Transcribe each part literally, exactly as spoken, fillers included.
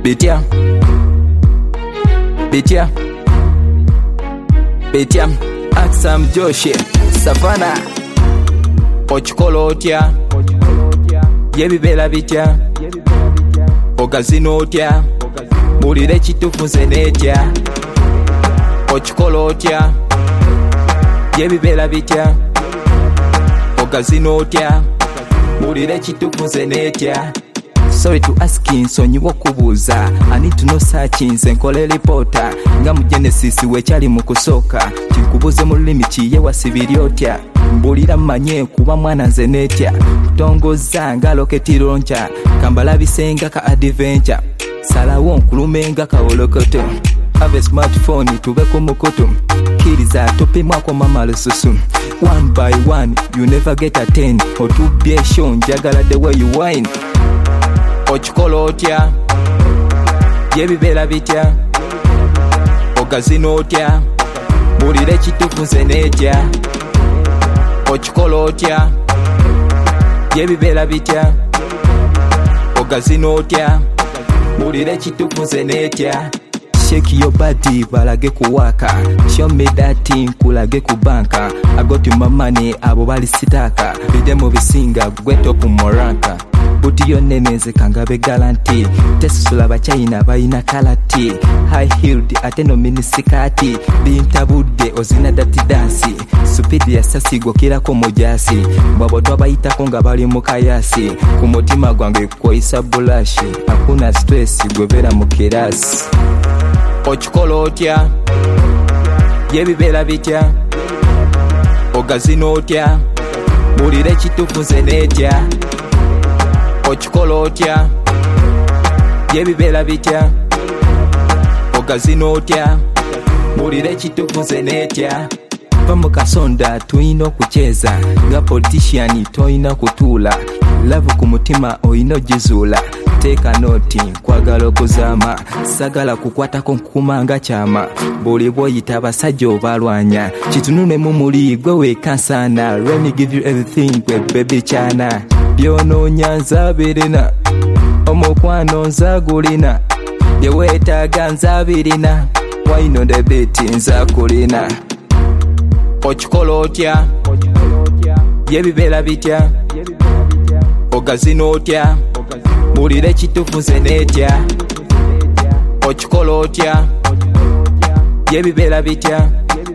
Bitya Bitya Bitya Aksam Joshi Savana Ochikola otya Yebibera bitya Ogazina otya Bulira ekituufu nze neetya Ochikola otya Yebibera bitya Ogazina otya Bulira ekituufu nze neetya. Sorry to ask nsonyiwa okubuuza. I need to know search nze nkole reporter. Nga mu Genesis wekyali mu kusooka. Kinkubuuze mu lulimi kiye wasibiri otya. Mbulira mmanye kuba mwana nze neetya. Tongoza nga loketi launcher. Kambalabisenga ka adventure. Salawo nkulumenga kawolokoto. Have a smartphone tube ku mukutu. Kiriza topimwako mama lususu. One by one you never get a ten. Otubye show njagala the way you whine. Ochikola otya Yebibera bitya Ogazina otya Bulira ekituufu nze neetya Ochikola otya Yebibera bitya Ogazina otya Bulira ekituufu nze neetya. Shake your body balage kuwaka. Show me that thing kulage kubanka. I got my money abo bali sitaka. Bidemo bisinga gweto pumoranka. Buti yoneneze kangabe galanti. Tesula bachina bayina kalati. High heeled ateno minisikati. Bintabude ozina dati dansi. Supidi ya sasi gokira ko mojasi. Babotwa bayita konga bali mukayasi. Kumutima gwange koisa bulashi. Hakuna stress gwebera mukirasi. Ochikola otya Yebibera bitya Ogazina otya Bulira ekituufu nze neetya Ochikola otya Yebibera bitya Ogazina otya Bulira ekituufu nze neetya. Va mu kasonda tuyina okucheza. Nga politician toyina kutuula. Love ku mutima oyina ogizuula. Teeka noti nkwagala okuzaama. Sagala kukwatako nkumanga kyama. Buli bwoyita abasajja obalwanya. Kitunune mu muli gwe weekansana. Let me give you everything gwe baby kyana. Byonoonya nzabirina. Omukwano nzagulina. Byeweetaaga nzabirina. Wine on the beat nzakulina. Ochikola otya Yebibera bitya Ogazina otya Bulira ekituufu nze neetya Ochikola otya Yebibera bitya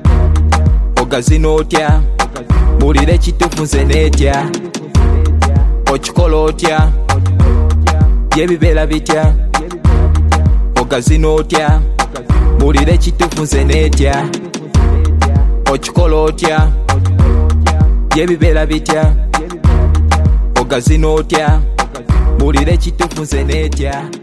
Ogazina otya Bulira ekituufu nze neetya Ochikola otya Yebibera bitya Ogazina otya Bulira ekituufu nze neetya Ochikola otya Yebibera bitya Ogazina otya Bulira ekituufu nze neetya.